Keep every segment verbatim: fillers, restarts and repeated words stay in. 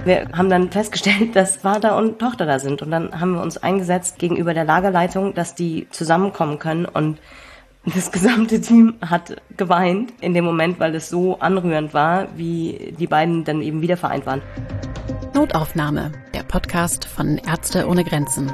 Wir haben dann festgestellt, dass Vater und Tochter da sind. Und dann haben wir uns eingesetzt gegenüber der Lagerleitung, dass die zusammenkommen können. Und das gesamte Team hat geweint in dem Moment, weil es so anrührend war, wie die beiden dann eben wieder vereint waren. Notaufnahme, der Podcast von Ärzte ohne Grenzen.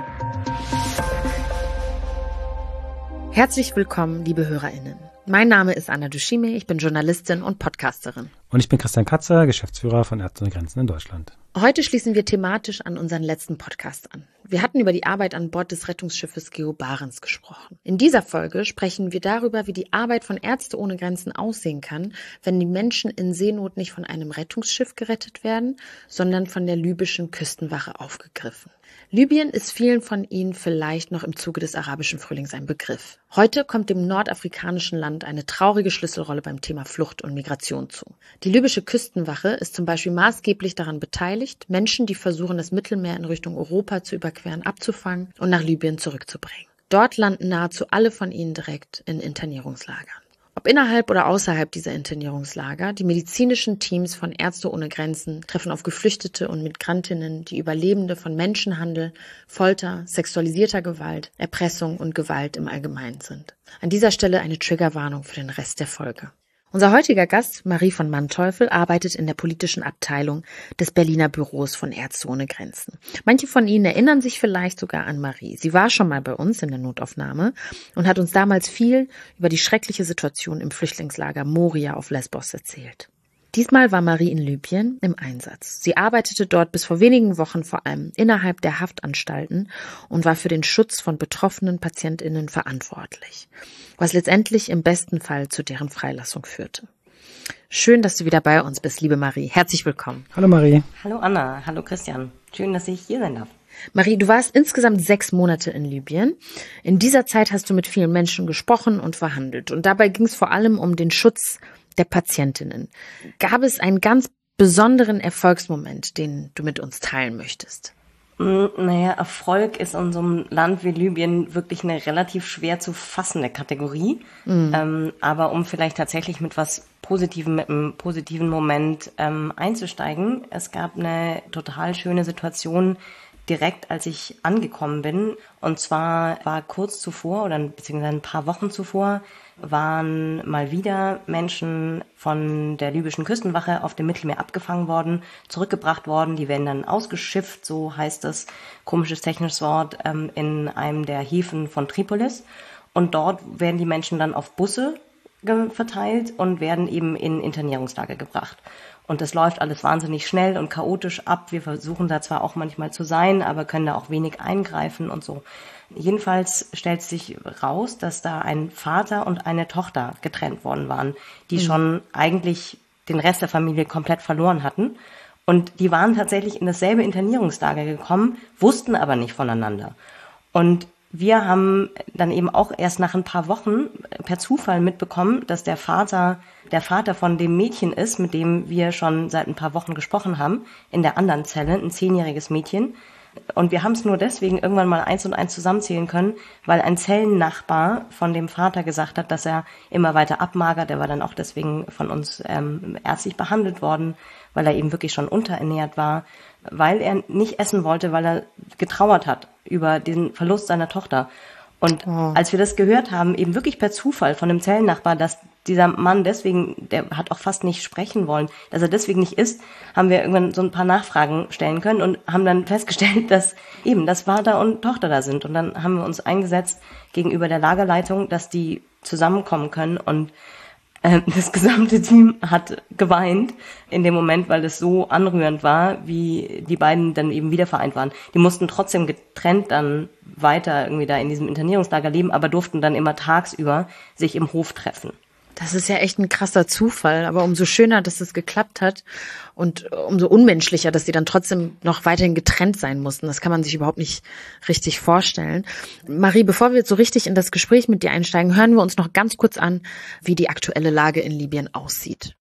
Herzlich willkommen, liebe HörerInnen. Mein Name ist Anna Dushime, ich bin Journalistin und Podcasterin. Und ich bin Christian Katzer, Geschäftsführer von Ärzte ohne Grenzen in Deutschland. Heute schließen wir thematisch an unseren letzten Podcast an. Wir hatten über die Arbeit an Bord des Rettungsschiffes Geo Barents gesprochen. In dieser Folge sprechen wir darüber, wie die Arbeit von Ärzte ohne Grenzen aussehen kann, wenn die Menschen in Seenot nicht von einem Rettungsschiff gerettet werden, sondern von der libyschen Küstenwache aufgegriffen. Libyen ist vielen von Ihnen vielleicht noch im Zuge des arabischen Frühlings ein Begriff. Heute kommt dem nordafrikanischen Land eine traurige Schlüsselrolle beim Thema Flucht und Migration zu. Die libysche Küstenwache ist zum Beispiel maßgeblich daran beteiligt, Menschen, die versuchen, das Mittelmeer in Richtung Europa zu überqueren, abzufangen und nach Libyen zurückzubringen. Dort landen nahezu alle von ihnen direkt in Internierungslagern. Ob innerhalb oder außerhalb dieser Internierungslager, die medizinischen Teams von Ärzte ohne Grenzen treffen auf Geflüchtete und Migrantinnen, die Überlebende von Menschenhandel, Folter, sexualisierter Gewalt, Erpressung und Gewalt im Allgemeinen sind. An dieser Stelle eine Triggerwarnung für den Rest der Folge. Unser heutiger Gast, Marie von Manteuffel, arbeitet in der politischen Abteilung des Berliner Büros von Ärzte ohne Grenzen. Manche von Ihnen erinnern sich vielleicht sogar an Marie. Sie war schon mal bei uns in der Notaufnahme und hat uns damals viel über die schreckliche Situation im Flüchtlingslager Moria auf Lesbos erzählt. Diesmal war Marie in Libyen im Einsatz. Sie arbeitete dort bis vor wenigen Wochen vor allem innerhalb der Haftanstalten und war für den Schutz von betroffenen PatientInnen verantwortlich, was letztendlich im besten Fall zu deren Freilassung führte. Schön, dass du wieder bei uns bist, liebe Marie. Herzlich willkommen. Hallo Marie. Hallo Anna, hallo Christian. Schön, dass ich hier sein darf. Marie, du warst insgesamt sechs Monate in Libyen. In dieser Zeit hast du mit vielen Menschen gesprochen und verhandelt. Und dabei ging es vor allem um den Schutz der Patientinnen. Gab es einen ganz besonderen Erfolgsmoment, den du mit uns teilen möchtest? Naja, Erfolg ist in so einem Land wie Libyen wirklich eine relativ schwer zu fassende Kategorie. Mhm. Ähm, aber um vielleicht tatsächlich mit was Positivem, mit einem positiven Moment ähm, einzusteigen, es gab eine total schöne Situation direkt, als ich angekommen bin. Und zwar war kurz zuvor oder beziehungsweise ein paar Wochen zuvor waren mal wieder Menschen von der libyschen Küstenwache auf dem Mittelmeer abgefangen worden, zurückgebracht worden. Die werden dann ausgeschifft, so heißt das, komisches technisches Wort, ähm, in einem der Häfen von Tripolis. Und dort werden die Menschen dann auf Busse verteilt und werden eben in Internierungslager gebracht. Und das läuft alles wahnsinnig schnell und chaotisch ab. Wir versuchen da zwar auch manchmal zu sein, aber können da auch wenig eingreifen und so. Jedenfalls stellt sich raus, dass da ein Vater und eine Tochter getrennt worden waren, die mhm. schon eigentlich den Rest der Familie komplett verloren hatten. Und die waren tatsächlich in dasselbe Internierungslager gekommen, wussten aber nicht voneinander. Und wir haben dann eben auch erst nach ein paar Wochen per Zufall mitbekommen, dass der Vater der Vater von dem Mädchen ist, mit dem wir schon seit ein paar Wochen gesprochen haben, in der anderen Zelle, ein zehnjähriges Mädchen. Und wir haben es nur deswegen irgendwann mal eins und eins zusammenzählen können, weil ein Zellennachbar von dem Vater gesagt hat, dass er immer weiter abmagert. Er war dann auch deswegen von uns ähm, ärztlich behandelt worden, weil er eben wirklich schon unterernährt war, weil er nicht essen wollte, weil er getrauert hat über den Verlust seiner Tochter. Und oh. als wir das gehört haben, eben wirklich per Zufall von dem Zellennachbar, dass dieser Mann deswegen, der hat auch fast nicht sprechen wollen, dass er deswegen nicht isst, haben wir irgendwann so ein paar Nachfragen stellen können und haben dann festgestellt, dass eben, dass Vater und Tochter da sind. Und dann haben wir uns eingesetzt gegenüber der Lagerleitung, dass die zusammenkommen können. Und äh, das gesamte Team hat geweint in dem Moment, weil es so anrührend war, wie die beiden dann eben wieder vereint waren. Die mussten trotzdem getrennt dann weiter irgendwie da in diesem Internierungslager leben, aber durften dann immer tagsüber sich im Hof treffen. Das ist ja echt ein krasser Zufall, aber umso schöner, dass es geklappt hat und umso unmenschlicher, dass die dann trotzdem noch weiterhin getrennt sein mussten. Das kann man sich überhaupt nicht richtig vorstellen. Marie, bevor wir jetzt so richtig in das Gespräch mit dir einsteigen, hören wir uns noch ganz kurz an, wie die aktuelle Lage in Libyen aussieht.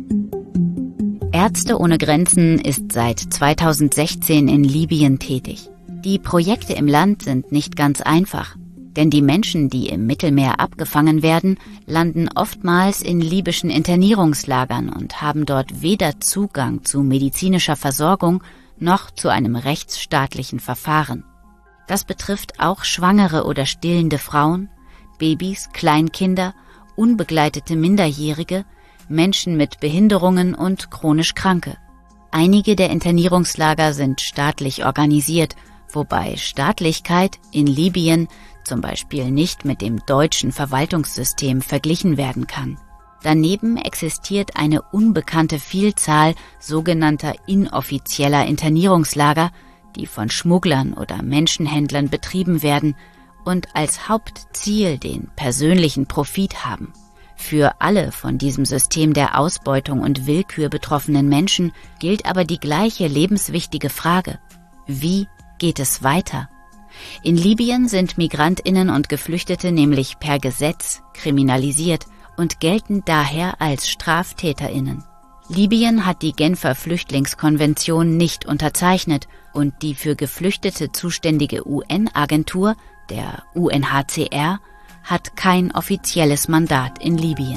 Ärzte ohne Grenzen ist seit zweitausendsechzehn in Libyen tätig. Die Projekte im Land sind nicht ganz einfach. Denn die Menschen, die im Mittelmeer abgefangen werden, landen oftmals in libyschen Internierungslagern und haben dort weder Zugang zu medizinischer Versorgung noch zu einem rechtsstaatlichen Verfahren. Das betrifft auch schwangere oder stillende Frauen, Babys, Kleinkinder, unbegleitete Minderjährige, Menschen mit Behinderungen und chronisch Kranke. Einige der Internierungslager sind staatlich organisiert, wobei Staatlichkeit in Libyen zum Beispiel nicht mit dem deutschen Verwaltungssystem verglichen werden kann. Daneben existiert eine unbekannte Vielzahl sogenannter inoffizieller Internierungslager, die von Schmugglern oder Menschenhändlern betrieben werden und als Hauptziel den persönlichen Profit haben. Für alle von diesem System der Ausbeutung und Willkür betroffenen Menschen gilt aber die gleiche lebenswichtige Frage: Wie geht es weiter? In Libyen sind MigrantInnen und Geflüchtete nämlich per Gesetz kriminalisiert und gelten daher als StraftäterInnen. Libyen hat die Genfer Flüchtlingskonvention nicht unterzeichnet und die für Geflüchtete zuständige U N-Agentur, der U N H C R, hat kein offizielles Mandat in Libyen.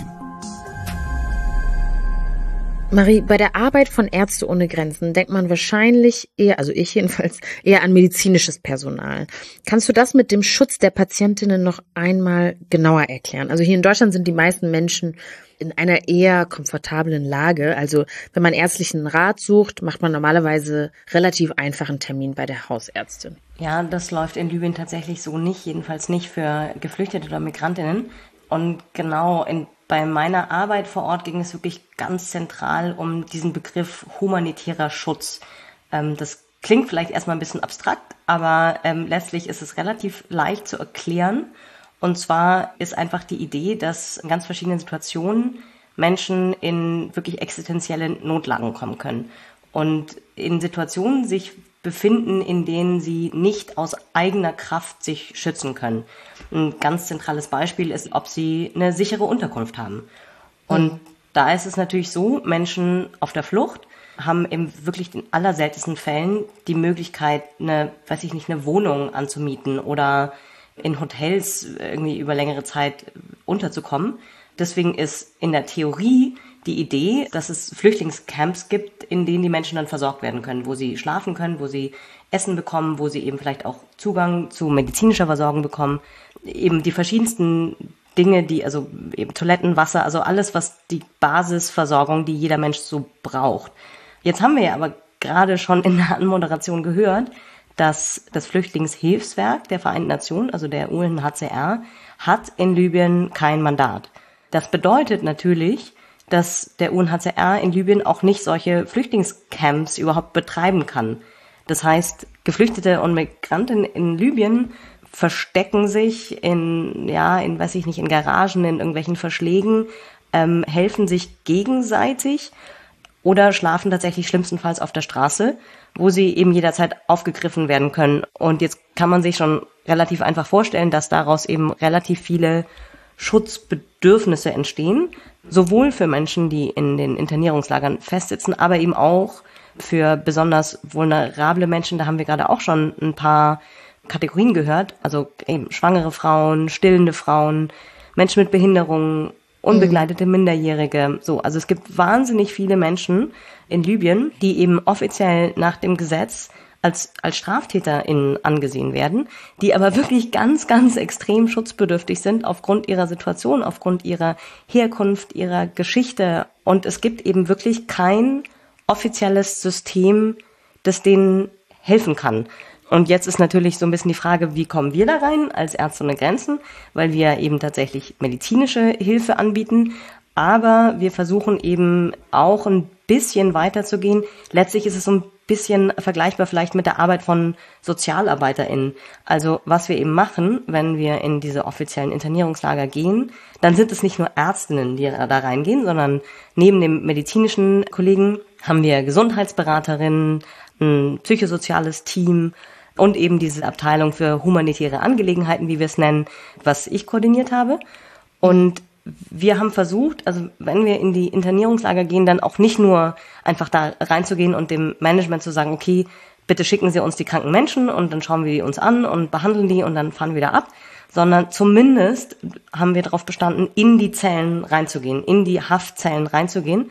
Marie, bei der Arbeit von Ärzte ohne Grenzen denkt man wahrscheinlich eher, also ich jedenfalls, eher an medizinisches Personal. Kannst du das mit dem Schutz der Patientinnen noch einmal genauer erklären? Also hier in Deutschland sind die meisten Menschen in einer eher komfortablen Lage. Also wenn man ärztlichen Rat sucht, macht man normalerweise relativ einfachen Termin bei der Hausärztin. Ja, das läuft in Libyen tatsächlich so nicht, jedenfalls nicht für Geflüchtete oder Migrantinnen. Und genau in Bei meiner Arbeit vor Ort ging es wirklich ganz zentral um diesen Begriff humanitärer Schutz. Ähm, das klingt vielleicht erstmal ein bisschen abstrakt, aber ähm, letztlich ist es relativ leicht zu erklären. Und zwar ist einfach die Idee, dass in ganz verschiedenen Situationen Menschen in wirklich existenzielle Notlagen kommen können und in Situationen sich befinden, in denen sie nicht aus eigener Kraft sich schützen können. Ein ganz zentrales Beispiel ist, ob sie eine sichere Unterkunft haben. Und mhm. da ist es natürlich so, Menschen auf der Flucht haben in wirklich den allerseltensten Fällen die Möglichkeit, eine, weiß ich nicht, eine Wohnung anzumieten oder in Hotels irgendwie über längere Zeit unterzukommen. Deswegen ist in der Theorie die Idee, dass es Flüchtlingscamps gibt, in denen die Menschen dann versorgt werden können, wo sie schlafen können, wo sie Essen bekommen, wo sie eben vielleicht auch Zugang zu medizinischer Versorgung bekommen. Eben die verschiedensten Dinge, die, also eben Toiletten, Wasser, also alles, was die Basisversorgung, die jeder Mensch so braucht. Jetzt haben wir ja aber gerade schon in der Anmoderation gehört, dass das Flüchtlingshilfswerk der Vereinten Nationen, also der U N H C R, hat in Libyen kein Mandat. Das bedeutet natürlich, dass der U N H C R in Libyen auch nicht solche Flüchtlingscamps überhaupt betreiben kann. Das heißt, Geflüchtete und Migranten in Libyen verstecken sich in, ja, in, weiß ich nicht, in Garagen, in irgendwelchen Verschlägen, ähm, helfen sich gegenseitig oder schlafen tatsächlich schlimmstenfalls auf der Straße, wo sie eben jederzeit aufgegriffen werden können. Und jetzt kann man sich schon relativ einfach vorstellen, dass daraus eben relativ viele Schutzbedürfnisse entstehen, sowohl für Menschen, die in den Internierungslagern festsitzen, aber eben auch für besonders vulnerable Menschen. Da haben wir gerade auch schon ein paar Kategorien gehört, also eben schwangere Frauen, stillende Frauen, Menschen mit Behinderungen, unbegleitete Minderjährige. So, also es gibt wahnsinnig viele Menschen in Libyen, die eben offiziell nach dem Gesetz als als StraftäterInnen angesehen werden, die aber wirklich ganz, ganz extrem schutzbedürftig sind aufgrund ihrer Situation, aufgrund ihrer Herkunft, ihrer Geschichte. Und es gibt eben wirklich kein offizielles System, das denen helfen kann. Und jetzt ist natürlich so ein bisschen die Frage, wie kommen wir da rein als Ärzte ohne Grenzen, weil wir eben tatsächlich medizinische Hilfe anbieten, aber wir versuchen eben auch ein bisschen weiterzugehen. Letztlich ist es so ein bisschen vergleichbar vielleicht mit der Arbeit von SozialarbeiterInnen. Also was wir eben machen, wenn wir in diese offiziellen Internierungslager gehen, dann sind es nicht nur Ärztinnen, die da reingehen, sondern neben dem medizinischen Kollegen haben wir Gesundheitsberaterinnen, ein psychosoziales Team und eben diese Abteilung für humanitäre Angelegenheiten, wie wir es nennen, was ich koordiniert habe. Und wir haben versucht, also wenn wir in die Internierungslager gehen, dann auch nicht nur einfach da reinzugehen und dem Management zu sagen, okay, bitte schicken Sie uns die kranken Menschen und dann schauen wir die uns an und behandeln die und dann fahren wir wieder ab, sondern zumindest haben wir darauf bestanden, in die Zellen reinzugehen, in die Haftzellen reinzugehen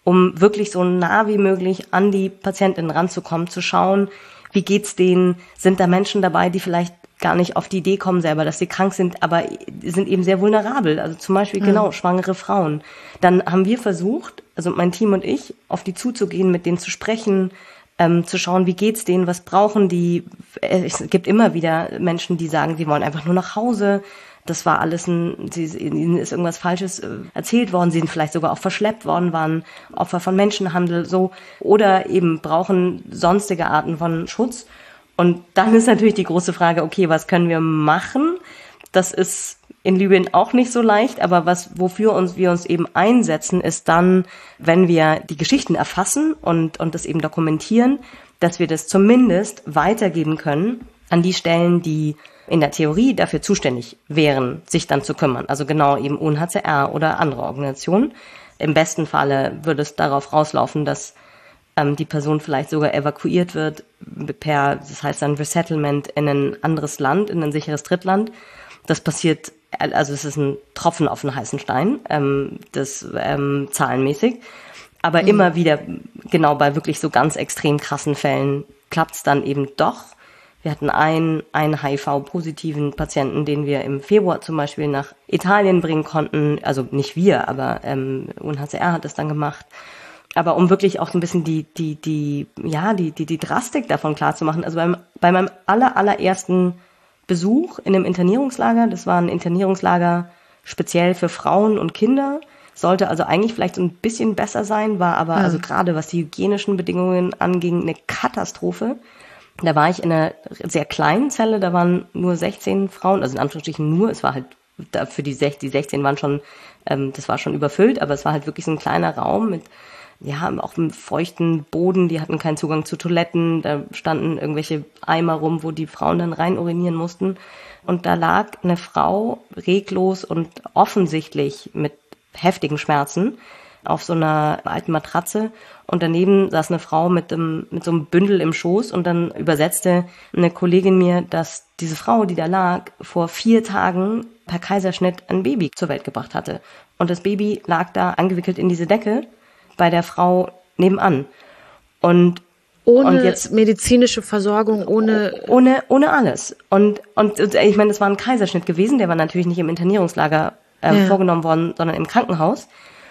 um wirklich so nah wie möglich an die Patientinnen ranzukommen, zu schauen, wie geht's denen, sind da Menschen dabei, die vielleicht gar nicht auf die Idee kommen selber, dass sie krank sind, aber sind eben sehr vulnerabel, also zum Beispiel mhm. genau schwangere Frauen. Dann haben wir versucht, also mein Team und ich, auf die zuzugehen, mit denen zu sprechen, ähm, zu schauen, wie geht's denen, was brauchen die. Es gibt immer wieder Menschen, die sagen, sie wollen einfach nur nach Hause. Das war alles ein, sie, ihnen ist irgendwas Falsches erzählt worden, sie sind vielleicht sogar auch verschleppt worden, waren Opfer von Menschenhandel, so, oder eben brauchen sonstige Arten von Schutz. Und dann ist natürlich die große Frage, okay, was können wir machen? Das ist in Libyen auch nicht so leicht, aber was, wofür uns, wir uns eben einsetzen, ist dann, wenn wir die Geschichten erfassen und, und das eben dokumentieren, dass wir das zumindest weitergeben können an die Stellen, die in der Theorie dafür zuständig wären, sich dann zu kümmern. Also genau eben U N H C R oder andere Organisationen. Im besten Falle würde es darauf rauslaufen, dass ähm, die Person vielleicht sogar evakuiert wird per, das heißt dann Resettlement in ein anderes Land, in ein sicheres Drittland. Das passiert, also es ist ein Tropfen auf den heißen Stein, ähm, das ähm, zahlenmäßig. Aber mhm. immer wieder, genau bei wirklich so ganz extrem krassen Fällen, klappt es dann eben doch. Wir hatten einen, einen H I V-positiven Patienten, den wir im Februar zum Beispiel nach Italien bringen konnten. Also nicht wir, aber ähm, U N H C R hat das dann gemacht. Aber um wirklich auch so ein bisschen die, die, die, ja, die, die, die Drastik davon klar zu machen. Also beim, bei meinem aller, allerersten Besuch in einem Internierungslager, das war ein Internierungslager speziell für Frauen und Kinder, sollte also eigentlich vielleicht so ein bisschen besser sein, war aber, ja. also gerade was die hygienischen Bedingungen anging, eine Katastrophe. Da war ich in einer sehr kleinen Zelle, da waren nur sechzehn Frauen, also in Anführungsstrichen nur, es war halt, da für die sechzehn, die sechzehn waren schon, ähm, das war schon überfüllt, aber es war halt wirklich so ein kleiner Raum mit, ja, auch mit feuchten Boden, die hatten keinen Zugang zu Toiletten, da standen irgendwelche Eimer rum, wo die Frauen dann rein urinieren mussten. Und da lag eine Frau reglos und offensichtlich mit heftigen Schmerzen auf so einer alten Matratze und daneben saß eine Frau mit dem, mit so einem Bündel im Schoß und dann übersetzte eine Kollegin mir, dass diese Frau, die da lag, vor vier Tagen per Kaiserschnitt ein Baby zur Welt gebracht hatte. Und das Baby lag da angewickelt in diese Decke bei der Frau nebenan. Und ohne und jetzt, medizinische Versorgung, ohne ohne ohne alles. Und und ich meine, das war ein Kaiserschnitt gewesen, der war natürlich nicht im Internierungslager äh, ja. vorgenommen worden, sondern im Krankenhaus.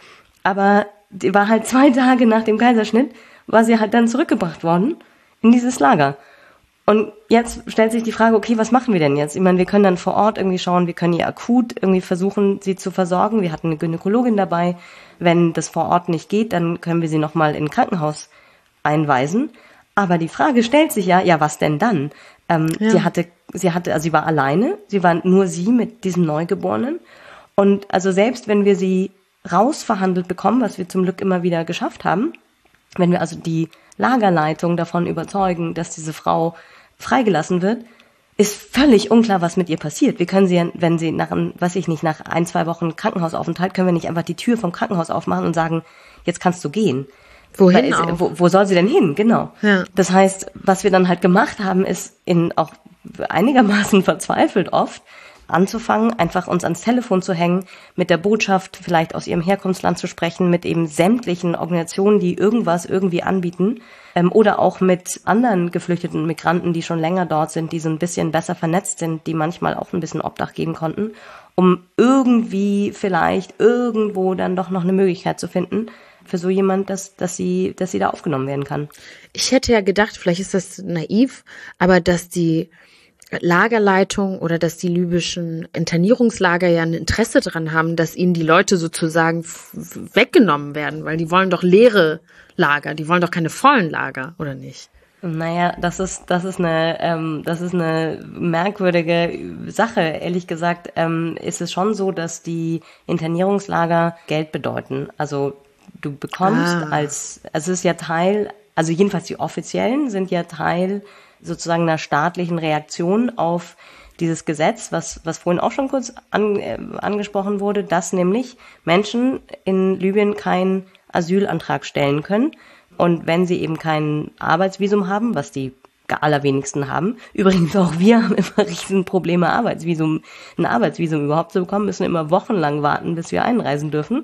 Aber die war halt zwei Tage nach dem Kaiserschnitt, war sie halt dann zurückgebracht worden in dieses Lager. Und jetzt stellt sich die Frage, okay, was machen wir denn jetzt? Ich meine, wir können dann vor Ort irgendwie schauen, wir können ihr akut irgendwie versuchen, sie zu versorgen. Wir hatten eine Gynäkologin dabei. Wenn das vor Ort nicht geht, dann können wir sie nochmal in ein Krankenhaus einweisen. Aber die Frage stellt sich ja, ja, was denn dann? Ähm, ja. Sie hatte, sie hatte, also sie war alleine. Sie war nur sie mit diesem Neugeborenen. Und also selbst wenn wir sie rausverhandelt bekommen, was wir zum Glück immer wieder geschafft haben, wenn wir also die Lagerleitung davon überzeugen, dass diese Frau freigelassen wird, ist völlig unklar, was mit ihr passiert. Wir können sie, wenn sie nach, weiß ich nicht, nach ein, zwei Wochen Krankenhausaufenthalt, können wir nicht einfach die Tür vom Krankenhaus aufmachen und sagen, jetzt kannst du gehen. Wohin Weil, auch? Wo, wo soll sie denn hin? Genau. Ja. Das heißt, was wir dann halt gemacht haben, ist in auch einigermaßen verzweifelt oft, anzufangen, einfach uns ans Telefon zu hängen, mit der Botschaft vielleicht aus ihrem Herkunftsland zu sprechen, mit eben sämtlichen Organisationen, die irgendwas irgendwie anbieten, ähm, oder auch mit anderen geflüchteten Migranten, die schon länger dort sind, die so ein bisschen besser vernetzt sind, die manchmal auch ein bisschen Obdach geben konnten, um irgendwie vielleicht irgendwo dann doch noch eine Möglichkeit zu finden für so jemand, dass, dass sie, dass sie da aufgenommen werden kann. Ich hätte ja gedacht, vielleicht ist das naiv, aber dass die Lagerleitung oder dass die libyschen Internierungslager ja ein Interesse daran haben, dass ihnen die Leute sozusagen f- weggenommen werden, weil die wollen doch leere Lager, die wollen doch keine vollen Lager, oder nicht? Naja, das ist das ist eine ähm, das ist eine merkwürdige Sache. Ehrlich gesagt ähm, ist es schon so, dass die Internierungslager Geld bedeuten. Also du bekommst ah. als, also es ist ja Teil, also jedenfalls die offiziellen sind ja Teil sozusagen einer staatlichen Reaktion auf dieses Gesetz, was was vorhin auch schon kurz an, äh, angesprochen wurde, dass nämlich Menschen in Libyen keinen Asylantrag stellen können. Und wenn sie eben kein Arbeitsvisum haben, was die allerwenigsten haben, übrigens auch wir haben immer riesen Probleme, Arbeitsvisum, ein Arbeitsvisum überhaupt zu bekommen, müssen immer wochenlang warten, bis wir einreisen dürfen.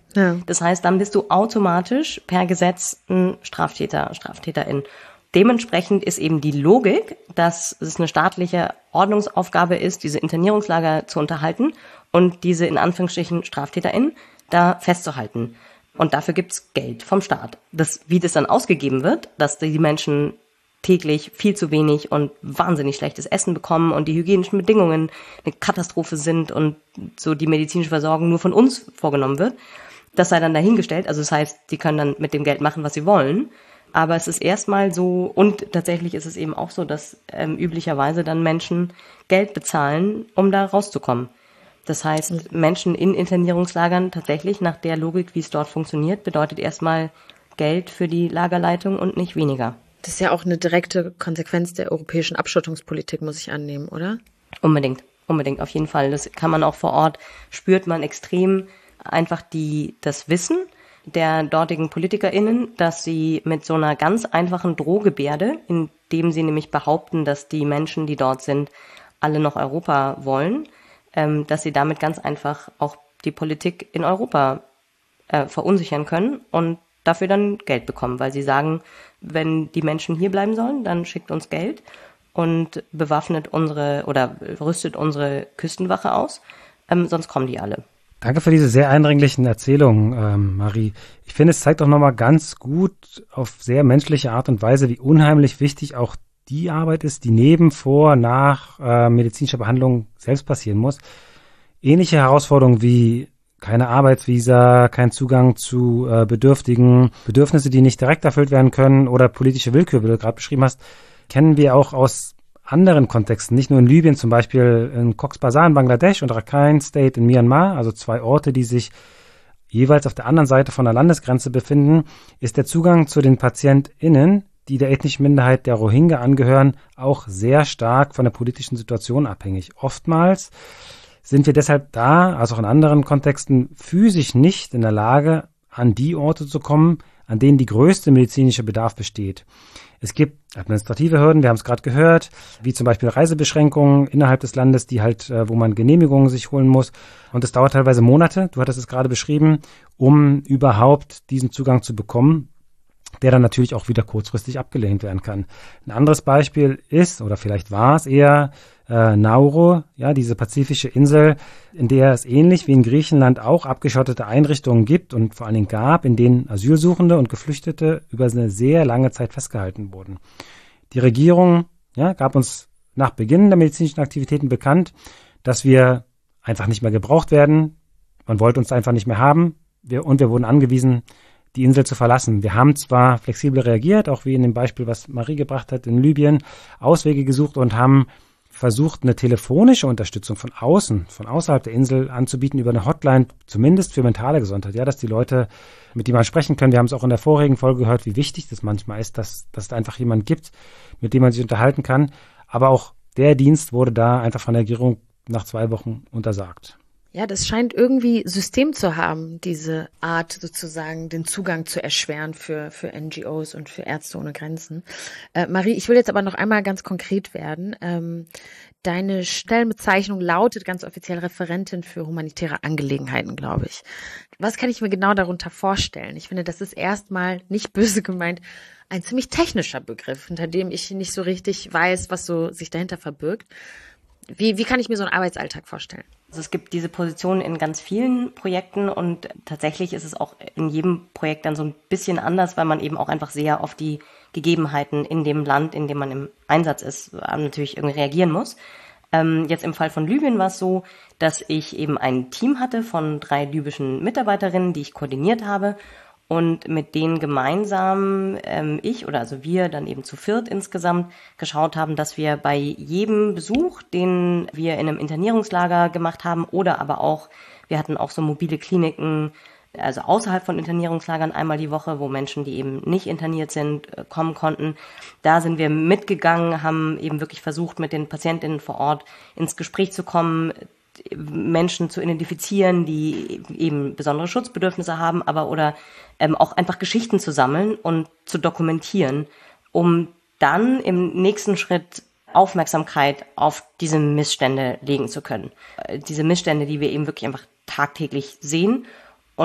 Ja. Das heißt, dann bist du automatisch per Gesetz ein Straftäter, Straftäterin. Dementsprechend ist eben die Logik, dass es eine staatliche Ordnungsaufgabe ist, diese Internierungslager zu unterhalten und diese in Anführungsstrichen StraftäterInnen da festzuhalten. Und dafür gibt's Geld vom Staat. Das, wie das dann ausgegeben wird, dass die Menschen täglich viel zu wenig und wahnsinnig schlechtes Essen bekommen und die hygienischen Bedingungen eine Katastrophe sind und so die medizinische Versorgung nur von uns vorgenommen wird, das sei dann dahingestellt. Also das heißt, die können dann mit dem Geld machen, was sie wollen. Aber es ist erstmal so, und tatsächlich ist es eben auch so, dass ähm, üblicherweise dann Menschen Geld bezahlen, um da rauszukommen. Das heißt, mhm. Menschen in Internierungslagern tatsächlich nach der Logik, wie es dort funktioniert, bedeutet erstmal Geld für die Lagerleitung und nicht weniger. Das ist ja auch eine direkte Konsequenz der europäischen Abschottungspolitik, muss ich annehmen, oder? Unbedingt, unbedingt, auf jeden Fall. Das kann man auch vor Ort, spürt man extrem einfach die, das Wissen der dortigen PolitikerInnen, dass sie mit so einer ganz einfachen Drohgebärde, indem sie nämlich behaupten, dass die Menschen, die dort sind, alle noch Europa wollen, ähm, dass sie damit ganz einfach auch die Politik in Europa äh, verunsichern können und dafür dann Geld bekommen, weil sie sagen, wenn die Menschen hier bleiben sollen, dann schickt uns Geld und bewaffnet unsere oder rüstet unsere Küstenwache aus, ähm, sonst kommen die alle. Danke für diese sehr eindringlichen Erzählungen, ähm, Marie. Ich finde, es zeigt doch nochmal ganz gut auf sehr menschliche Art und Weise, wie unheimlich wichtig auch die Arbeit ist, die neben, vor, nach äh, medizinischer Behandlung selbst passieren muss. Ähnliche Herausforderungen wie keine Arbeitsvisa, kein Zugang zu äh, Bedürftigen, Bedürfnisse, die nicht direkt erfüllt werden können oder politische Willkür, wie du gerade beschrieben hast, kennen wir auch aus anderen Kontexten, nicht nur in Libyen, zum Beispiel in Cox's Bazar in Bangladesch und Rakhine State in Myanmar, also zwei Orte, die sich jeweils auf der anderen Seite von der Landesgrenze befinden, ist der Zugang zu den PatientInnen, die der ethnischen Minderheit der Rohingya angehören, auch sehr stark von der politischen Situation abhängig. Oftmals sind wir deshalb da, also auch in anderen Kontexten, physisch nicht in der Lage, an die Orte zu kommen, an denen die größte medizinische Bedarf besteht. Es gibt administrative Hürden, wir haben es gerade gehört, wie zum Beispiel Reisebeschränkungen innerhalb des Landes, die halt, wo man Genehmigungen sich holen muss. Und es dauert teilweise Monate, du hattest es gerade beschrieben, um überhaupt diesen Zugang zu bekommen, der dann natürlich auch wieder kurzfristig abgelehnt werden kann. Ein anderes Beispiel ist, oder vielleicht war es eher, äh, Nauru, ja, diese pazifische Insel, in der es ähnlich wie in Griechenland auch abgeschottete Einrichtungen gibt und vor allen Dingen gab, in denen Asylsuchende und Geflüchtete über eine sehr lange Zeit festgehalten wurden. Die Regierung, ja, gab uns nach Beginn der medizinischen Aktivitäten bekannt, dass wir einfach nicht mehr gebraucht werden. Man wollte uns einfach nicht mehr haben. Wir, und wir wurden angewiesen, die Insel zu verlassen. Wir haben zwar flexibel reagiert, auch wie in dem Beispiel, was Marie gebracht hat in Libyen, Auswege gesucht und haben versucht, eine telefonische Unterstützung von außen, von außerhalb der Insel anzubieten über eine Hotline, zumindest für mentale Gesundheit, ja, dass die Leute, mit denen man sprechen können, wir haben es auch in der vorigen Folge gehört, wie wichtig das manchmal ist, dass, dass es da einfach jemand gibt, mit dem man sich unterhalten kann. Aber auch der Dienst wurde da einfach von der Regierung nach zwei Wochen untersagt. Ja, das scheint irgendwie System zu haben, diese Art sozusagen den Zugang zu erschweren für für N G Os und für Ärzte ohne Grenzen. Äh, Marie, ich will jetzt aber noch einmal ganz konkret werden. Ähm, deine Stellenbezeichnung lautet ganz offiziell Referentin für humanitäre Angelegenheiten, glaube ich. Was kann ich mir genau darunter vorstellen? Ich finde, das ist erstmal nicht böse gemeint ein ziemlich technischer Begriff, hinter dem ich nicht so richtig weiß, was so sich dahinter verbirgt. Wie, wie kann ich mir so einen Arbeitsalltag vorstellen? Also es gibt diese Positionen in ganz vielen Projekten und tatsächlich ist es auch in jedem Projekt dann so ein bisschen anders, weil man eben auch einfach sehr auf die Gegebenheiten in dem Land, in dem man im Einsatz ist, natürlich irgendwie reagieren muss. Ähm, jetzt im Fall von Libyen war es so, dass ich eben ein Team hatte von drei libyschen Mitarbeiterinnen, die ich koordiniert habe. Und mit denen gemeinsam ähm, ich oder also wir dann eben zu viert insgesamt geschaut haben, dass wir bei jedem Besuch, den wir in einem Internierungslager gemacht haben oder aber auch, wir hatten auch so mobile Kliniken, also außerhalb von Internierungslagern einmal die Woche, wo Menschen, die eben nicht interniert sind, kommen konnten. Da sind wir mitgegangen, haben eben wirklich versucht, mit den PatientInnen vor Ort ins Gespräch zu kommen, Menschen zu identifizieren, die eben besondere Schutzbedürfnisse haben, aber oder ähm, auch einfach Geschichten zu sammeln und zu dokumentieren, um dann im nächsten Schritt Aufmerksamkeit auf diese Missstände legen zu können. Äh, diese Missstände, die wir eben wirklich einfach tagtäglich sehen und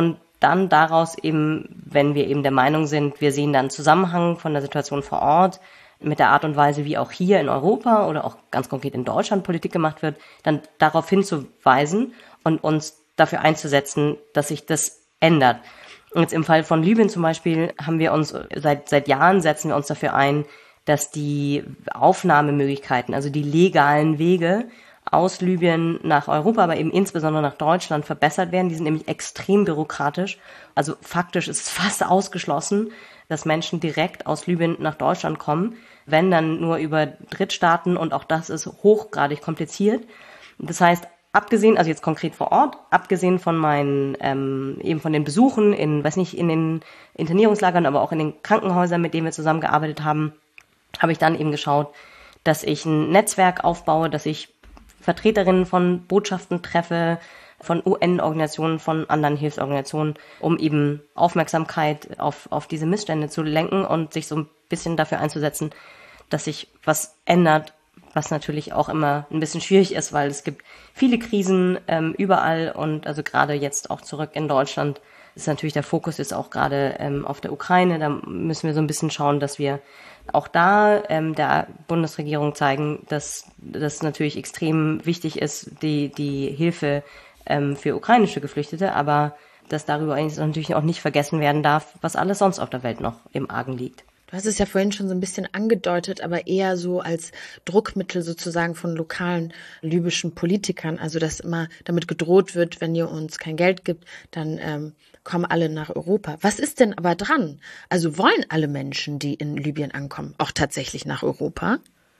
dann daraus eben, wenn wir eben der Meinung sind, wir sehen dann Zusammenhang von der Situation vor Ort mit der Art und Weise, wie auch hier in Europa oder auch ganz konkret in Deutschland Politik gemacht wird, dann darauf hinzuweisen und uns dafür einzusetzen, dass sich das ändert. Und jetzt im Fall von Libyen zum Beispiel haben wir uns, seit, seit Jahren setzen wir uns dafür ein, dass die Aufnahmemöglichkeiten, also die legalen Wege aus Libyen nach Europa, aber eben insbesondere nach Deutschland verbessert werden. Die sind nämlich extrem bürokratisch. Also faktisch ist es fast ausgeschlossen, dass Menschen direkt aus Libyen nach Deutschland kommen, wenn dann nur über Drittstaaten, und auch das ist hochgradig kompliziert. Das heißt, abgesehen, also jetzt konkret vor Ort, abgesehen von meinen, ähm, eben von den Besuchen in, weiß nicht, in den Internierungslagern, aber auch in den Krankenhäusern, mit denen wir zusammengearbeitet haben, habe ich dann eben geschaut, dass ich ein Netzwerk aufbaue, dass ich Vertreterinnen von Botschaften treffe, von U N-Organisationen, von anderen Hilfsorganisationen, um eben Aufmerksamkeit auf, auf diese Missstände zu lenken und sich so ein bisschen dafür einzusetzen, dass sich was ändert, was natürlich auch immer ein bisschen schwierig ist, weil es gibt viele Krisen ähm, überall, und also gerade jetzt auch zurück in Deutschland ist natürlich der Fokus ist auch gerade ähm, auf der Ukraine. Da müssen wir so ein bisschen schauen, dass wir auch da ähm, der Bundesregierung zeigen, dass das natürlich extrem wichtig ist, die die Hilfe ähm, für ukrainische Geflüchtete, aber dass darüber natürlich auch nicht vergessen werden darf, was alles sonst auf der Welt noch im Argen liegt. Du hast es ja vorhin schon so ein bisschen angedeutet, aber eher so als Druckmittel sozusagen von lokalen libyschen Politikern. Also dass immer damit gedroht wird, wenn ihr uns kein Geld gibt, dann ähm, kommen alle nach Europa. Was ist denn aber dran? Also wollen alle Menschen, die in Libyen ankommen, auch tatsächlich nach Europa?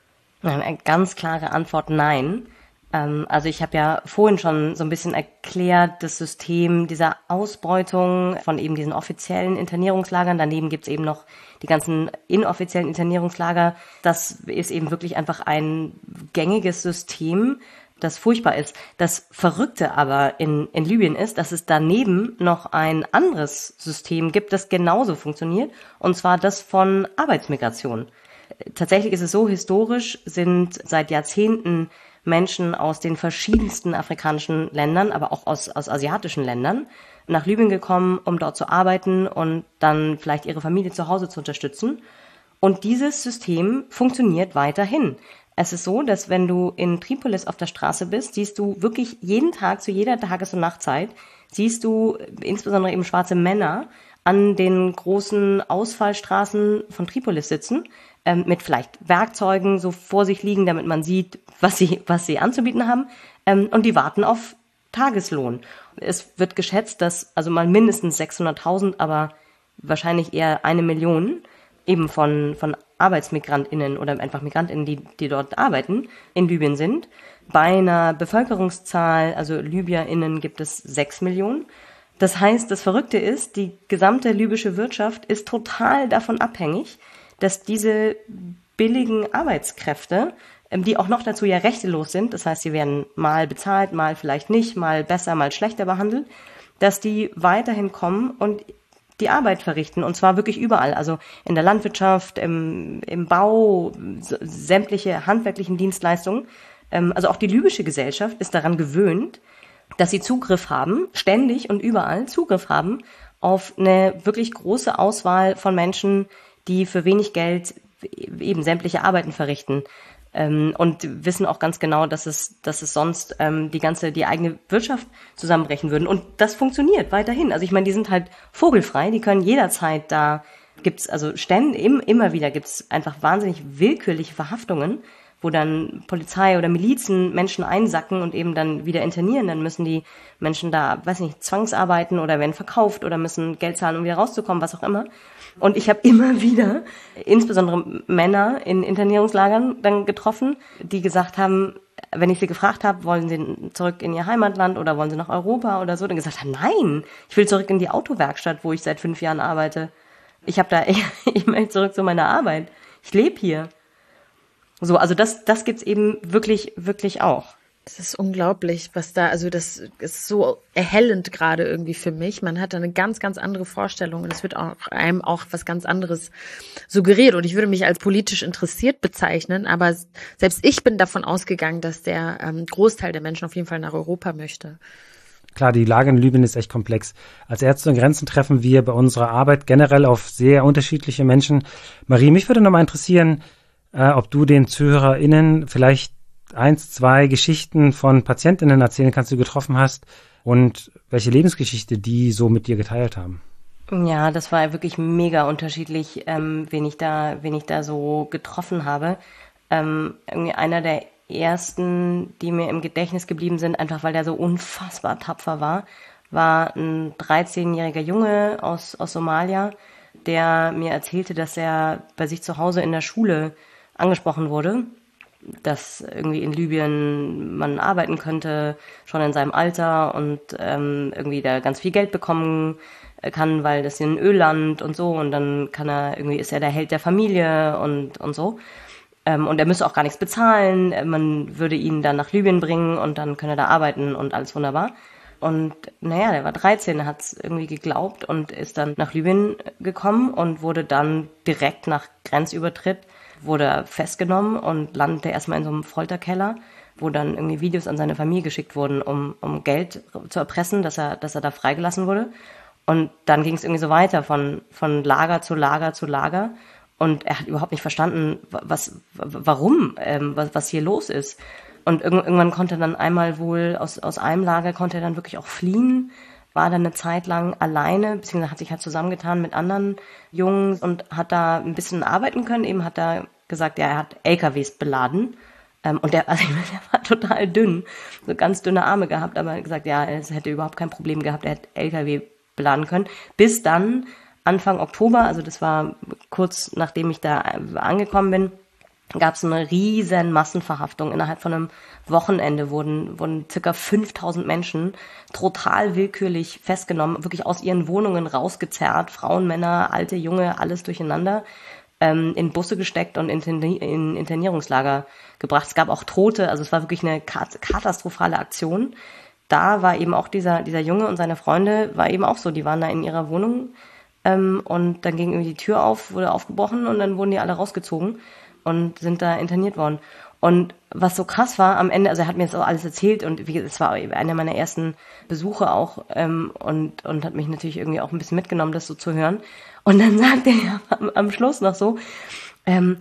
Eine ganz klare Antwort, nein. Also ich habe ja vorhin schon so ein bisschen erklärt, das System dieser Ausbeutung von eben diesen offiziellen Internierungslagern. Daneben gibt's eben noch die ganzen inoffiziellen Internierungslager. Das ist eben wirklich einfach ein gängiges System, das furchtbar ist. Das Verrückte aber in, in Libyen ist, dass es daneben noch ein anderes System gibt, das genauso funktioniert, und zwar das von Arbeitsmigration. Tatsächlich ist es so, historisch sind seit Jahrzehnten Menschen aus den verschiedensten afrikanischen Ländern, aber auch aus, aus asiatischen Ländern nach Libyen gekommen, um dort zu arbeiten und dann vielleicht ihre Familie zu Hause zu unterstützen. Und dieses System funktioniert weiterhin. Es ist so, dass wenn du in Tripolis auf der Straße bist, siehst du wirklich jeden Tag, zu jeder Tages- und Nachtzeit, siehst du insbesondere eben schwarze Männer an den großen Ausfallstraßen von Tripolis sitzen, ähm, mit vielleicht Werkzeugen so vor sich liegen, damit man sieht, was sie, was sie anzubieten haben, ähm, und die warten auf Tageslohn. Es wird geschätzt, dass also mal mindestens sechshunderttausend, aber wahrscheinlich eher eine Million eben von, von ArbeitsmigrantInnen oder einfach MigrantInnen, die, die dort arbeiten, in Libyen sind. Bei einer Bevölkerungszahl, also LibyerInnen, gibt es sechs Millionen. Das heißt, das Verrückte ist, die gesamte libysche Wirtschaft ist total davon abhängig, dass diese billigen Arbeitskräfte, die auch noch dazu ja rechtelos sind, das heißt, sie werden mal bezahlt, mal vielleicht nicht, mal besser, mal schlechter behandelt, dass die weiterhin kommen und die Arbeit verrichten, und zwar wirklich überall, also in der Landwirtschaft, im, im Bau, sämtliche handwerklichen Dienstleistungen. Also auch die libysche Gesellschaft ist daran gewöhnt, dass sie Zugriff haben, ständig und überall Zugriff haben auf eine wirklich große Auswahl von Menschen, die für wenig Geld eben sämtliche Arbeiten verrichten. Ähm, und wissen auch ganz genau, dass es, dass es sonst ähm, die ganze, die eigene Wirtschaft zusammenbrechen würden. Und das funktioniert weiterhin. Also ich meine, die sind halt vogelfrei, die können jederzeit, da gibt's also ständig, immer wieder gibt's einfach wahnsinnig willkürliche Verhaftungen, wo dann Polizei oder Milizen Menschen einsacken und eben dann wieder internieren. Dann müssen die Menschen da, weiß nicht, zwangsarbeiten oder werden verkauft oder müssen Geld zahlen, um wieder rauszukommen, was auch immer. Und ich habe immer wieder, insbesondere Männer in Internierungslagern dann getroffen, die gesagt haben, wenn ich sie gefragt habe, wollen sie zurück in ihr Heimatland oder wollen sie nach Europa oder so, dann gesagt haben, nein, ich will zurück in die Autowerkstatt, wo ich seit fünf Jahren arbeite. Ich habe da, ich, ich möchte zurück zu meiner Arbeit. Ich lebe hier. So, also das, das gibt's eben wirklich, wirklich auch. Das ist unglaublich, was da, also das ist so erhellend gerade irgendwie für mich. Man hat da eine ganz, ganz andere Vorstellung und es wird auch einem auch was ganz anderes suggeriert. Und ich würde mich als politisch interessiert bezeichnen, aber selbst ich bin davon ausgegangen, dass der ähm, Großteil der Menschen auf jeden Fall nach Europa möchte. Klar, die Lage in Libyen ist echt komplex. Als Ärzte ohne Grenzen treffen wir bei unserer Arbeit generell auf sehr unterschiedliche Menschen. Marie, mich würde nochmal interessieren, äh, ob du den ZuhörerInnen vielleicht eins, zwei Geschichten von PatientInnen erzählen kannst, die du getroffen hast und welche Lebensgeschichte die so mit dir geteilt haben. Ja, das war wirklich mega unterschiedlich, ähm, wen ich da, wen ich da so getroffen habe. Ähm, irgendwie einer der ersten, die mir im Gedächtnis geblieben sind, einfach weil der so unfassbar tapfer war, war ein dreizehnjähriger Junge aus, aus Somalia, der mir erzählte, dass er bei sich zu Hause in der Schule angesprochen wurde, dass irgendwie in Libyen man arbeiten könnte, schon in seinem Alter und ähm, irgendwie da ganz viel Geld bekommen kann, weil das ist ein Ölland und so und dann kann er, irgendwie ist er der Held der Familie und, und so. Ähm, und er müsste auch gar nichts bezahlen, man würde ihn dann nach Libyen bringen und dann könne er da arbeiten und alles wunderbar. Und naja, der war dreizehn, er hat es irgendwie geglaubt und ist dann nach Libyen gekommen und wurde dann direkt nach Grenzübertritt wurde festgenommen und landete erstmal in so einem Folterkeller, wo dann irgendwie Videos an seine Familie geschickt wurden, um, um Geld zu erpressen, dass er, dass er da freigelassen wurde. Und dann ging es irgendwie so weiter von, von Lager zu Lager zu Lager. Und er hat überhaupt nicht verstanden, was, warum, ähm, was, was hier los ist. Und irgendwann konnte er dann einmal wohl aus, aus einem Lager konnte er dann wirklich auch fliehen, war dann eine Zeit lang alleine, beziehungsweise hat sich halt zusammengetan mit anderen Jungs und hat da ein bisschen arbeiten können. Eben hat er gesagt, ja, er hat L K Ws beladen. Ähm, und der, also der war total dünn, so ganz dünne Arme gehabt, aber gesagt, ja, es hätte überhaupt kein Problem gehabt, er hätte L K W beladen können. Bis dann Anfang Oktober, also das war kurz nachdem ich da angekommen bin, gab es eine riesen Massenverhaftung. Innerhalb von einem Wochenende wurden, wurden circa fünftausend Menschen total willkürlich festgenommen, wirklich aus ihren Wohnungen rausgezerrt, Frauen, Männer, alte, Junge, alles durcheinander, ähm, in Busse gesteckt und in, in Internierungslager gebracht. Es gab auch Tote, also es war wirklich eine katastrophale Aktion. Da war eben auch dieser, dieser Junge und seine Freunde, war eben auch so, die waren da in ihrer Wohnung ähm, und dann ging irgendwie die Tür auf, wurde aufgebrochen und dann wurden die alle rausgezogen und sind da interniert worden. Und was so krass war am Ende, also er hat mir das auch alles erzählt und wie, es war einer meiner ersten Besuche auch ähm, und und hat mich natürlich irgendwie auch ein bisschen mitgenommen, das so zu hören. Und dann sagte er am, am Schluss noch so, ähm,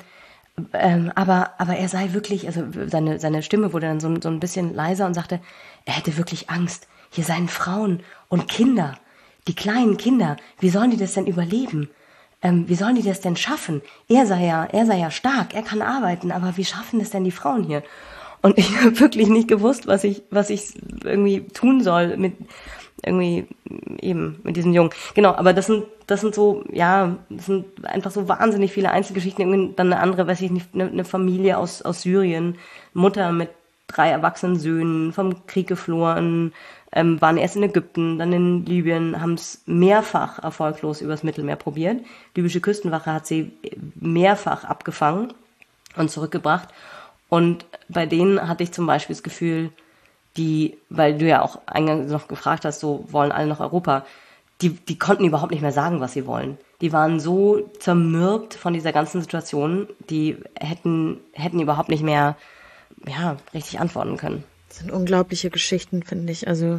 ähm, aber aber er sei wirklich, also seine seine Stimme wurde dann so, so ein bisschen leiser und sagte, er hätte wirklich Angst. Hier seien Frauen und Kinder, die kleinen Kinder, wie sollen die das denn überleben? Ähm, wie sollen die das denn schaffen? Er sei ja, er sei ja stark, er kann arbeiten, aber wie schaffen das denn die Frauen hier? Und ich habe wirklich nicht gewusst, was ich, was ich irgendwie tun soll mit irgendwie eben mit diesem Jungen. Genau, aber das sind, das sind so, ja, das sind einfach so wahnsinnig viele Einzelgeschichten. Irgendwie dann eine andere, weiß ich nicht, eine, eine Familie aus aus Syrien, Mutter mit drei erwachsenen Söhnen, vom Krieg geflohen, ähm, waren erst in Ägypten, dann in Libyen, haben es mehrfach erfolglos übers Mittelmeer probiert. Die libysche Küstenwache hat sie mehrfach abgefangen und zurückgebracht. Und bei denen hatte ich zum Beispiel das Gefühl, die, weil du ja auch eingangs noch gefragt hast, so wollen alle nach Europa, die, die konnten überhaupt nicht mehr sagen, was sie wollen. Die waren so zermürbt von dieser ganzen Situation, die hätten, hätten überhaupt nicht mehr, ja, richtig antworten können. Das sind unglaubliche Geschichten, finde ich. Also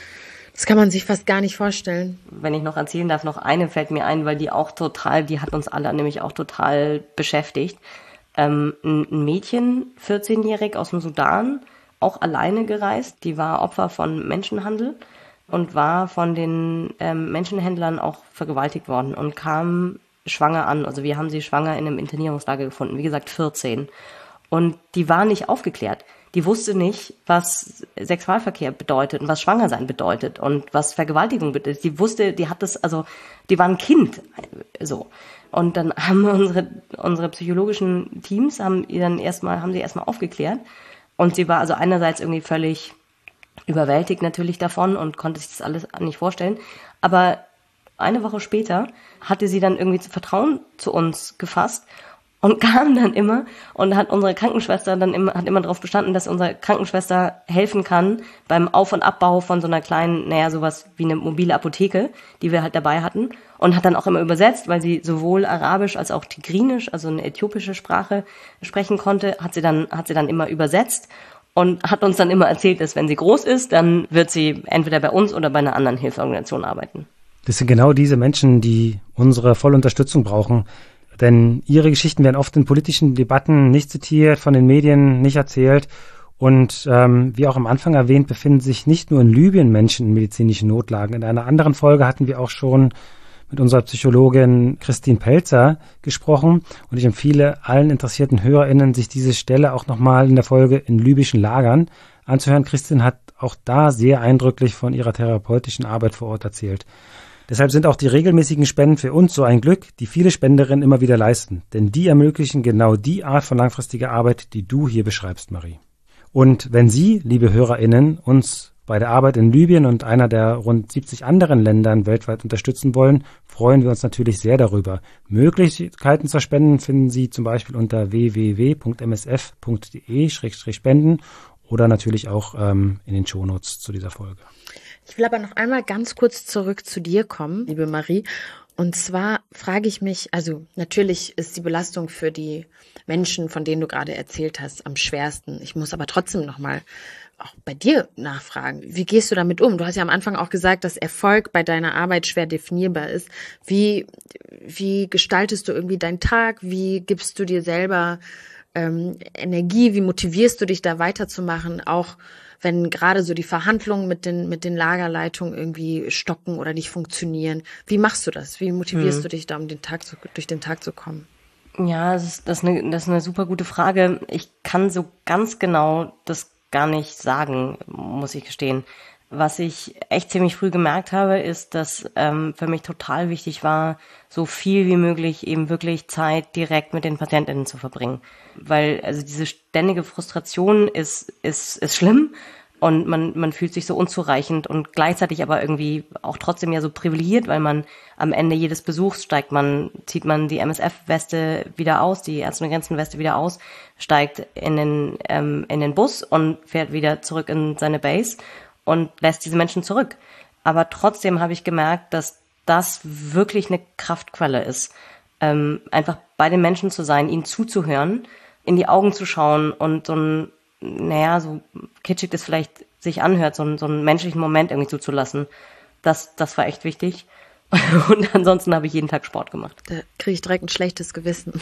das kann man sich fast gar nicht vorstellen. Wenn ich noch erzählen darf, noch eine fällt mir ein, weil die auch total, die hat uns alle nämlich auch total beschäftigt. Ähm, ein Mädchen, vierzehnjährig aus dem Sudan, auch alleine gereist. Die war Opfer von Menschenhandel und war von den ähm, Menschenhändlern auch vergewaltigt worden und kam schwanger an. Also wir haben sie schwanger in einem Internierungslager gefunden. Wie gesagt, vierzehn. Und die war nicht aufgeklärt. Die wusste nicht, was Sexualverkehr bedeutet und was Schwangersein bedeutet und was Vergewaltigung bedeutet. Die wusste, die hat das, also, die war ein Kind, so. Und dann haben unsere, unsere psychologischen Teams haben ihr dann erstmal, haben sie erstmal aufgeklärt. Und sie war also einerseits irgendwie völlig überwältigt natürlich davon und konnte sich das alles nicht vorstellen. Aber eine Woche später hatte sie dann irgendwie Vertrauen zu uns gefasst und kam dann immer und hat unsere Krankenschwester dann immer, hat immer darauf bestanden, dass unsere Krankenschwester helfen kann beim Auf- und Abbau von so einer kleinen, naja, sowas wie eine mobile Apotheke, die wir halt dabei hatten, und hat dann auch immer übersetzt, weil sie sowohl Arabisch als auch Tigrinisch, also eine äthiopische Sprache, sprechen konnte, hat sie dann, hat sie dann immer übersetzt und hat uns dann immer erzählt, dass wenn sie groß ist, dann wird sie entweder bei uns oder bei einer anderen Hilfsorganisation arbeiten. Das sind genau diese Menschen, die unsere volle Unterstützung brauchen. Denn ihre Geschichten werden oft in politischen Debatten nicht zitiert, von den Medien nicht erzählt. Und ähm, wie auch am Anfang erwähnt, befinden sich nicht nur in Libyen Menschen in medizinischen Notlagen. In einer anderen Folge hatten wir auch schon mit unserer Psychologin Christine Pelzer gesprochen. Und ich empfehle allen interessierten HörerInnen, sich diese Stelle auch nochmal in der Folge in libyschen Lagern anzuhören. Christine hat auch da sehr eindrücklich von ihrer therapeutischen Arbeit vor Ort erzählt. Deshalb sind auch die regelmäßigen Spenden für uns so ein Glück, die viele Spenderinnen immer wieder leisten. Denn die ermöglichen genau die Art von langfristiger Arbeit, die du hier beschreibst, Marie. Und wenn Sie, liebe HörerInnen, uns bei der Arbeit in Libyen und einer der rund siebzig anderen Ländern weltweit unterstützen wollen, freuen wir uns natürlich sehr darüber. Möglichkeiten zur Spenden finden Sie zum Beispiel unter w w w punkt m s f punkt d e slash spenden oder natürlich auch ähm, in den Shownotes zu dieser Folge. Ich will aber noch einmal ganz kurz zurück zu dir kommen, liebe Marie. Und zwar frage ich mich, also natürlich ist die Belastung für die Menschen, von denen du gerade erzählt hast, am schwersten. Ich muss aber trotzdem nochmal auch bei dir nachfragen. Wie gehst du damit um? Du hast ja am Anfang auch gesagt, dass Erfolg bei deiner Arbeit schwer definierbar ist. Wie, wie gestaltest du irgendwie deinen Tag? Wie gibst du dir selber ähm, Energie? Wie motivierst du dich da weiterzumachen? Auch wenn gerade so die Verhandlungen mit den, mit den Lagerleitungen irgendwie stocken oder nicht funktionieren. Wie machst du das? Wie motivierst hm. du dich da, um den Tag zu, durch den Tag zu kommen? Ja, das ist, das ist eine, das ist eine super gute Frage. Ich kann so ganz genau das gar nicht sagen, muss ich gestehen. Was ich echt ziemlich früh gemerkt habe, ist, dass ähm, für mich total wichtig war, so viel wie möglich eben wirklich Zeit direkt mit den PatientInnen zu verbringen. Weil also diese ständige Frustration ist ist ist schlimm und man man fühlt sich so unzureichend und gleichzeitig aber irgendwie auch trotzdem ja so privilegiert, weil man am Ende jedes Besuchs steigt man, zieht man die M S F-Weste wieder aus, die Ärzte ohne Grenzen-Weste wieder aus, steigt in den ähm, in den Bus und fährt wieder zurück in seine Base und lässt diese Menschen zurück. Aber trotzdem habe ich gemerkt, dass das wirklich eine Kraftquelle ist. Ähm, einfach bei den Menschen zu sein, ihnen zuzuhören, in die Augen zu schauen und so ein, naja, so kitschig das vielleicht sich anhört, so, ein, so einen menschlichen Moment irgendwie zuzulassen. Das, das war echt wichtig. Und ansonsten habe ich jeden Tag Sport gemacht. Da kriege ich direkt ein schlechtes Gewissen.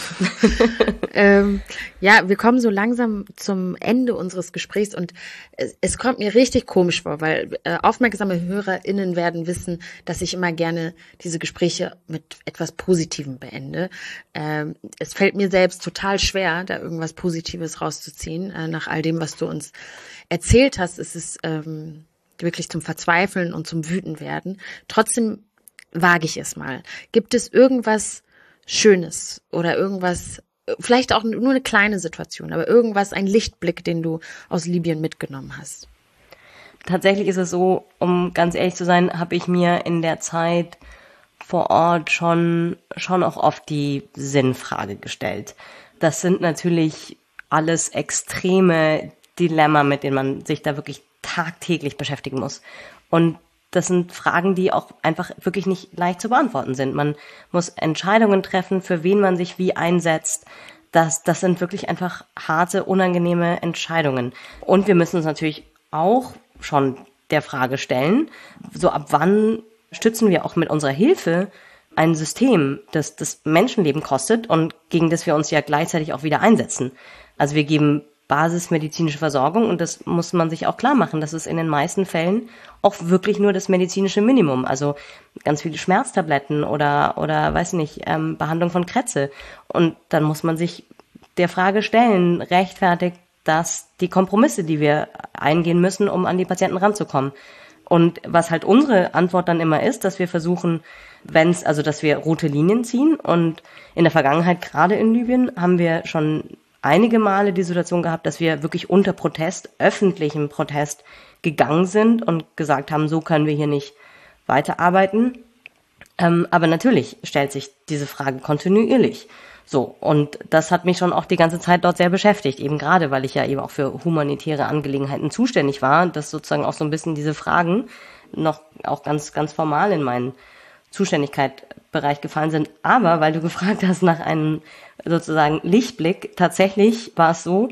ähm, ja, wir kommen so langsam zum Ende unseres Gesprächs und es, es kommt mir richtig komisch vor, weil äh, aufmerksame HörerInnen werden wissen, dass ich immer gerne diese Gespräche mit etwas Positivem beende. Ähm, es fällt mir selbst total schwer, da irgendwas Positives rauszuziehen. Äh, nach all dem, was du uns erzählt hast, ist es ähm, wirklich zum Verzweifeln und zum Wütenwerden. Trotzdem wage ich es mal. Gibt es irgendwas Schönes oder irgendwas, vielleicht auch nur eine kleine Situation, aber irgendwas, ein Lichtblick, den du aus Libyen mitgenommen hast? Tatsächlich ist es so, um ganz ehrlich zu sein, habe ich mir in der Zeit vor Ort schon, schon auch oft die Sinnfrage gestellt. Das sind natürlich alles extreme Dilemma, mit denen man sich da wirklich tagtäglich beschäftigen muss. Und das sind Fragen, die auch einfach wirklich nicht leicht zu beantworten sind. Man muss Entscheidungen treffen, für wen man sich wie einsetzt. Das, das sind wirklich einfach harte, unangenehme Entscheidungen. Und wir müssen uns natürlich auch schon der Frage stellen, so ab wann stützen wir auch mit unserer Hilfe ein System, das das Menschenleben kostet und gegen das wir uns ja gleichzeitig auch wieder einsetzen. Also wir geben basismedizinische Versorgung und das muss man sich auch klar machen, das ist in den meisten Fällen auch wirklich nur das medizinische Minimum, also ganz viele Schmerztabletten oder oder weiß nicht, ähm, Behandlung von Krätze und dann muss man sich der Frage stellen, rechtfertigt das die Kompromisse, die wir eingehen müssen, um an die Patienten ranzukommen. Und was halt unsere Antwort dann immer ist, dass wir versuchen, wenn es, also dass wir rote Linien ziehen und in der Vergangenheit, gerade in Libyen, haben wir schon einige Male die Situation gehabt, dass wir wirklich unter Protest, öffentlichem Protest gegangen sind und gesagt haben, so können wir hier nicht weiterarbeiten. Ähm, aber natürlich stellt sich diese Frage kontinuierlich. So, und das hat mich schon auch die ganze Zeit dort sehr beschäftigt, eben gerade, weil ich ja eben auch für humanitäre Angelegenheiten zuständig war, dass sozusagen auch so ein bisschen diese Fragen noch auch ganz, ganz formal in meinen Zuständigkeitsbereich gefallen sind. Aber, weil du gefragt hast nach einem sozusagen Lichtblick, tatsächlich war es so,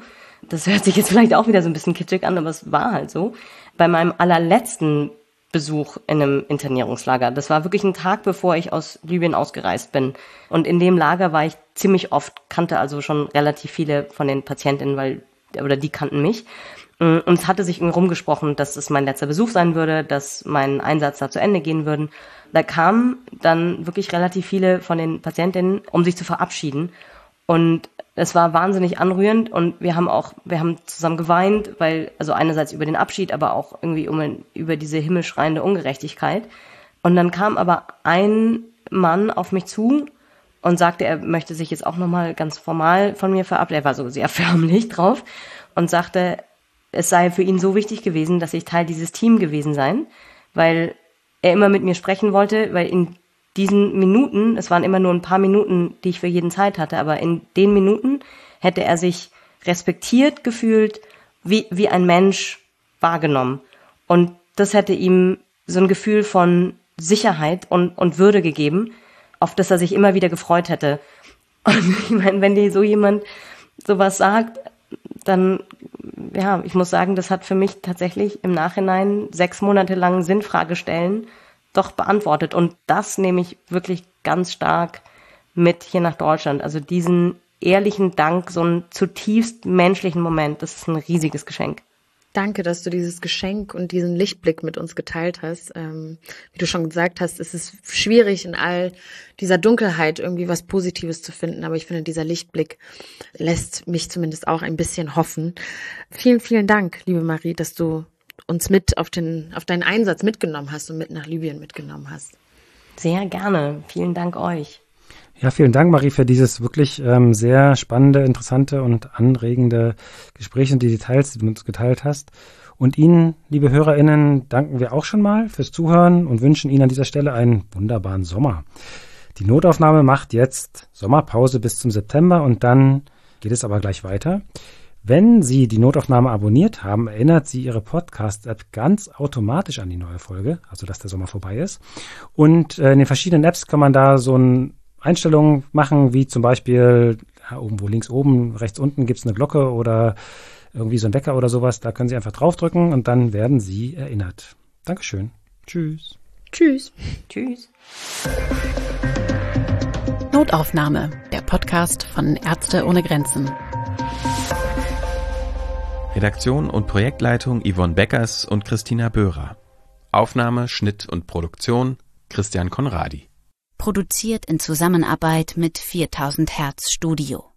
das hört sich jetzt vielleicht auch wieder so ein bisschen kitschig an, aber es war halt so, bei meinem allerletzten Besuch in einem Internierungslager. Das war wirklich ein Tag, bevor ich aus Libyen ausgereist bin. Und in dem Lager war ich ziemlich oft, kannte also schon relativ viele von den Patientinnen, weil, oder die kannten mich. Und es hatte sich irgendwie rumgesprochen, dass es mein letzter Besuch sein würde, dass mein Einsatz da zu Ende gehen würde. Da kamen dann wirklich relativ viele von den Patientinnen, um sich zu verabschieden. Und es war wahnsinnig anrührend und wir haben auch, wir haben zusammen geweint, weil, also einerseits über den Abschied, aber auch irgendwie um, über diese himmelschreiende Ungerechtigkeit. Und dann kam aber ein Mann auf mich zu und sagte, er möchte sich jetzt auch nochmal ganz formal von mir verabschieden. Er war so sehr förmlich drauf und sagte, es sei für ihn so wichtig gewesen, dass ich Teil dieses Teams gewesen sei, weil er immer mit mir sprechen wollte, weil in diesen Minuten, es waren immer nur ein paar Minuten, die ich für jeden Zeit hatte, aber in den Minuten hätte er sich respektiert gefühlt, wie, wie ein Mensch wahrgenommen. Und das hätte ihm so ein Gefühl von Sicherheit und, und Würde gegeben, auf das er sich immer wieder gefreut hätte. Und ich meine, wenn dir so jemand sowas sagt, dann, ja, ich muss sagen, das hat für mich tatsächlich im Nachhinein sechs Monate lang Sinnfragestellen doch beantwortet. Und das nehme ich wirklich ganz stark mit hier nach Deutschland. Also diesen ehrlichen Dank, so einen zutiefst menschlichen Moment, das ist ein riesiges Geschenk. Danke, dass du dieses Geschenk und diesen Lichtblick mit uns geteilt hast. Ähm, wie du schon gesagt hast, es ist schwierig, in all dieser Dunkelheit irgendwie was Positives zu finden. Aber ich finde, dieser Lichtblick lässt mich zumindest auch ein bisschen hoffen. Vielen, vielen Dank, liebe Marie, dass du uns mit auf den, auf deinen Einsatz mitgenommen hast und mit nach Libyen mitgenommen hast. Sehr gerne. Vielen Dank euch. Ja, vielen Dank, Marie, für dieses wirklich ähm, sehr spannende, interessante und anregende Gespräch und die Details, die du mit uns geteilt hast. Und Ihnen, liebe HörerInnen, danken wir auch schon mal fürs Zuhören und wünschen Ihnen an dieser Stelle einen wunderbaren Sommer. Die Notaufnahme macht jetzt Sommerpause bis zum September und dann geht es aber gleich weiter. Wenn Sie die Notaufnahme abonniert haben, erinnert Sie Ihre Podcast-App ganz automatisch an die neue Folge, also dass der Sommer vorbei ist. Und äh, in den verschiedenen Apps kann man da so ein Einstellungen machen, wie zum Beispiel ja, irgendwo links oben, rechts unten gibt es eine Glocke oder irgendwie so ein Wecker oder sowas. Da können Sie einfach draufdrücken und dann werden Sie erinnert. Dankeschön. Tschüss. Tschüss. Tschüss. Notaufnahme, der Podcast von Ärzte ohne Grenzen. Redaktion und Projektleitung Yvonne Beckers und Christina Böhrer. Aufnahme, Schnitt und Produktion Christian Conradi. Produziert in Zusammenarbeit mit viertausend Hertz Studio.